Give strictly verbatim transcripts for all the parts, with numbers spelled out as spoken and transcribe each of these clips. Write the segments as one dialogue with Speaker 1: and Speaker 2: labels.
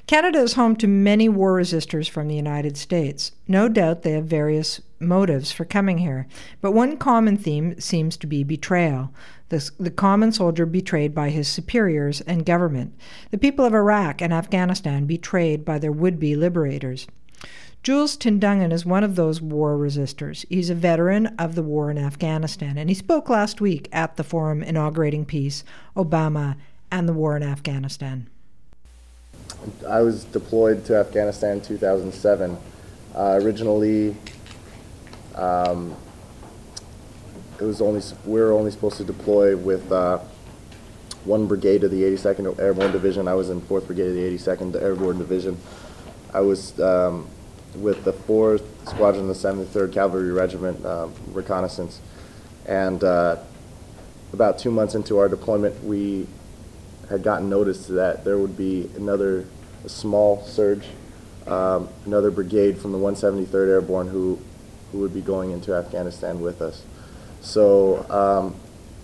Speaker 1: Canada is home to many war resistors from the United States. No doubt they have various motives for coming here, but one common theme seems to be betrayal. The, the common soldier betrayed by his superiors and government. The people of Iraq and Afghanistan betrayed by their would-be liberators. Jules Tindungen is one of those war resistors. He's a veteran of the war in Afghanistan, and he spoke last week at the forum inaugurating peace, Obama, and the war in Afghanistan.
Speaker 2: I was deployed to Afghanistan in two thousand seven. Uh, originally, um, it was only we were only supposed to deploy with uh, one brigade of the eighty-second Airborne Division. I was in fourth Brigade of the eighty-second Airborne Division. I was um, with the fourth Squadron of the seventy-third Cavalry Regiment, uh, reconnaissance. And uh, about two months into our deployment, we had gotten notice that there would be another a small surge, um, another brigade from the one seventy-third Airborne who, who would be going into Afghanistan with us. So um,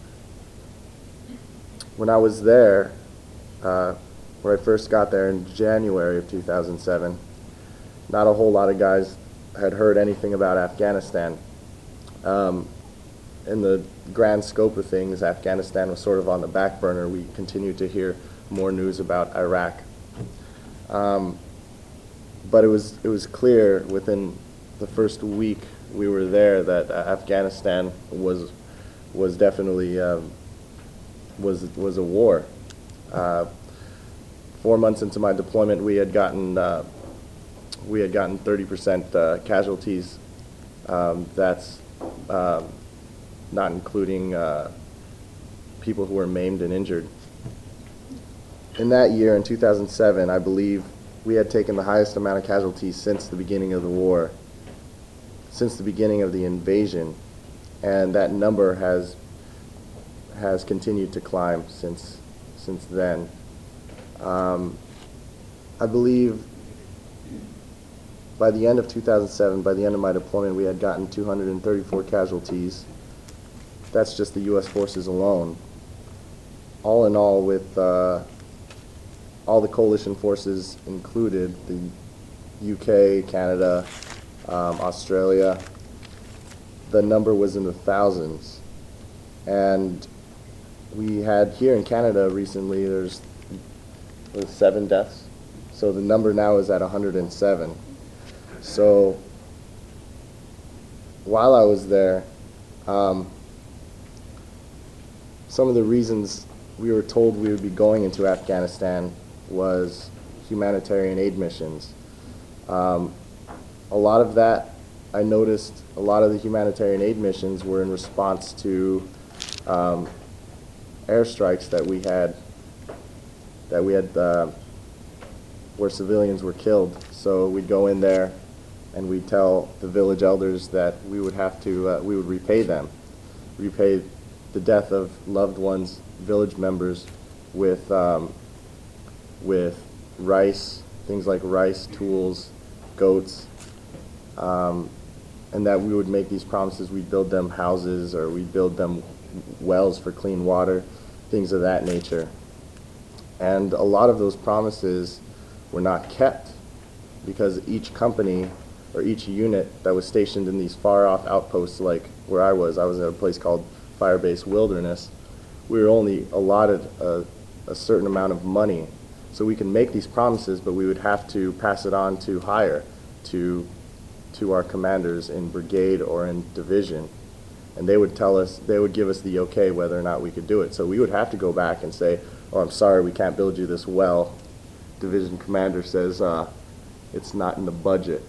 Speaker 2: when I was there, uh, when I first got there in January of two thousand seven, not a whole lot of guys had heard anything about Afghanistan. Um, in the grand scope of things, Afghanistan was sort of on the back burner. We continued to hear more news about Iraq. Um, but it was, it was clear within the first week we were there that uh, Afghanistan was, was definitely um, was, was a war. Uh, four months into my deployment, we had gotten uh, we had gotten thirty percent uh, casualties. Um, that's uh, not including uh, people who were maimed and injured. In that year, in two thousand seven, I believe we had taken the highest amount of casualties since the beginning of the war, since the beginning of the invasion, and that number has has continued to climb since since then. Um, I believe by the end of two thousand seven, by the end of my deployment, we had gotten two hundred thirty-four casualties. That's just the U S forces alone. All in all, with uh, all the coalition forces included, the U K, Canada, um, Australia, the number was in the thousands. And we had here in Canada recently, there's, there's seven deaths. So the number now is at one hundred seven. So while I was there, um, some of the reasons we were told we would be going into Afghanistan was humanitarian aid missions. Um, a lot of that, I noticed a lot of the humanitarian aid missions were in response to um, airstrikes that we had, that we had uh, where civilians were killed. So we'd go in there and we'd tell the village elders that we would have to, uh, we would repay them, repay the death of loved ones, village members, with um, with rice, things like rice, tools, goats, um, and that we would make these promises. We'd build them houses, or we'd build them wells for clean water, things of that nature. And a lot of those promises were not kept because each company or each unit that was stationed in these far-off outposts, like where I was, I was at a place called Firebase Wilderness, we were only allotted a, a certain amount of money. So we can make these promises, but we would have to pass it on to higher, to, to our commanders in brigade or in division. And they would tell us, they would give us the okay whether or not we could do it. So we would have to go back and say, oh, I'm sorry, we can't build you this well. Division commander says, uh, it's not in the budget.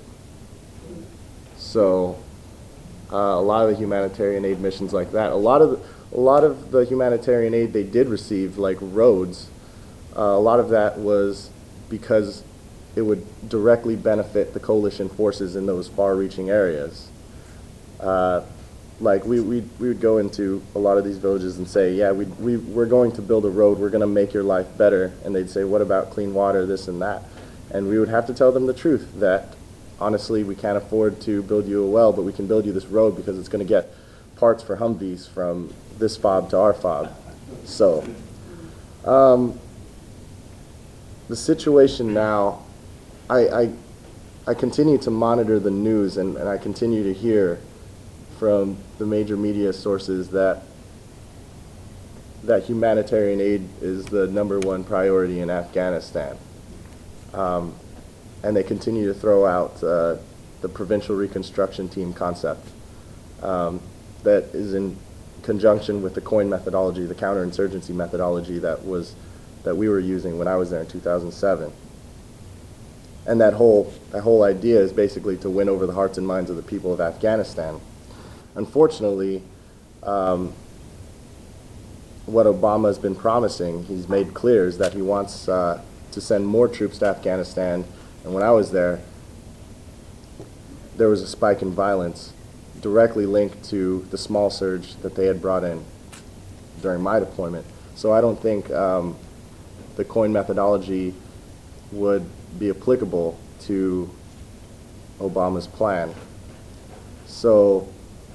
Speaker 2: So uh, a lot of the humanitarian aid missions like that, a lot of the, a lot of the humanitarian aid they did receive, like roads, uh, a lot of that was because it would directly benefit the coalition forces in those far-reaching areas. Uh, like we, we, we would go into a lot of these villages and say, yeah, we, we, we're going to build a road, we're going to make your life better. And they'd say, what about clean water, this and that? And we would have to tell them the truth, that honestly, we can't afford to build you a well, but we can build you this road because it's going to get parts for Humvees from this fob to our fob. So, um, the situation now, I, I, I continue to monitor the news, and, and I continue to hear from the major media sources that that humanitarian aid is the number one priority in Afghanistan. Um, and they continue to throw out uh, the provincial reconstruction team concept um, that is in conjunction with the COIN methodology, the counterinsurgency methodology that was that we were using when I was there in two thousand seven. And that whole that whole idea is basically to win over the hearts and minds of the people of Afghanistan. Unfortunately, um, what Obama has been promising, he's made clear, is that he wants uh, to send more troops to Afghanistan. And when I was there, there was a spike in violence directly linked to the small surge that they had brought in during my deployment. So I don't think um, the COIN methodology would be applicable to Obama's plan. So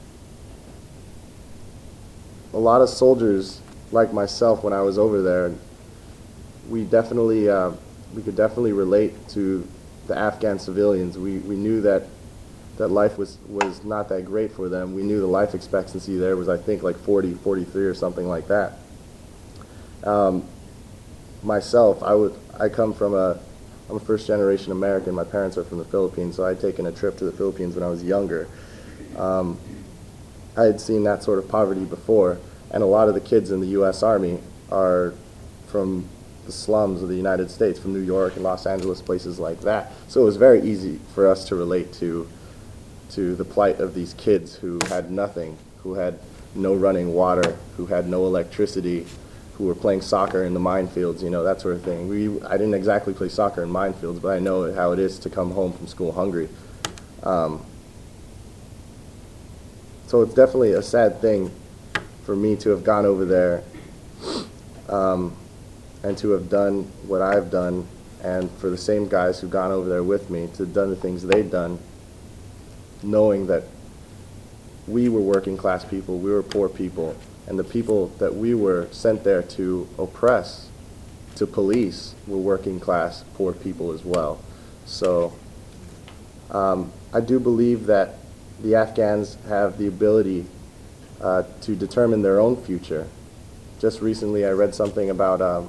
Speaker 2: a lot of soldiers like myself, when I was over there, we definitely uh, we could definitely relate to the Afghan civilians. We we knew that that life was was not that great for them. We knew the life expectancy there was, I think, like forty, forty-three or something like that. Um, myself, I would I come from a I'm a first generation American. My parents are from the Philippines, so I'd taken a trip to the Philippines when I was younger. Um, I had seen that sort of poverty before. And a lot of the kids in the U S Army are from the slums of the United States, from New York and Los Angeles, places like that. So it was very easy for us to relate to, to the plight of these kids who had nothing, who had no running water, who had no electricity, who were playing soccer in the minefields, you know, that sort of thing. We, I didn't exactly play soccer in minefields, but I know how it is to come home from school hungry. Um, so it's definitely a sad thing for me to have gone over there um, and to have done what I've done, and for the same guys who've gone over there with me to have done the things they've done, knowing that we were working class people, we were poor people, and the people that we were sent there to oppress, to police, were working class poor people as well. So um, I do believe that the Afghans have the ability Uh, to determine their own future. Just recently I read something about um,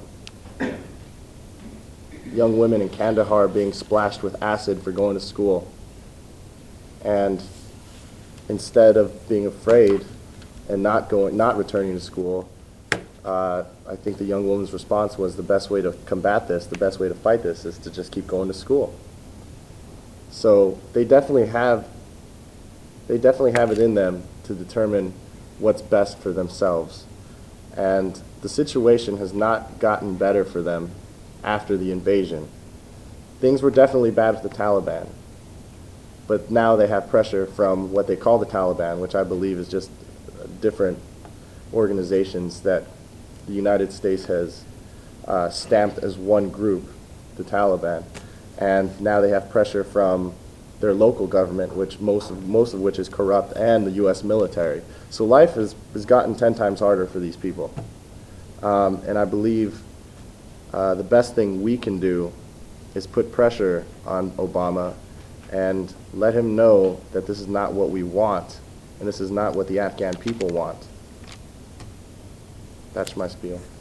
Speaker 2: young women in Kandahar being splashed with acid for going to school. And instead of being afraid and not going, not returning to school, uh, I think the young woman's response was, the best way to combat this, the best way to fight this is to just keep going to school. So they definitely have, they definitely have it in them to determine what's best for themselves. And the situation has not gotten better for them after the invasion. Things were definitely bad with the Taliban, but now they have pressure from what they call the Taliban, which I believe is just different organizations that the United States has uh, stamped as one group, the Taliban. And now they have pressure from their local government, which most of, most of which is corrupt, and the U S military. So life has, has gotten ten times harder for these people. Um, and I believe uh, the best thing we can do is put pressure on Obama and let him know that this is not what we want, and this is not what the Afghan people want. That's my spiel.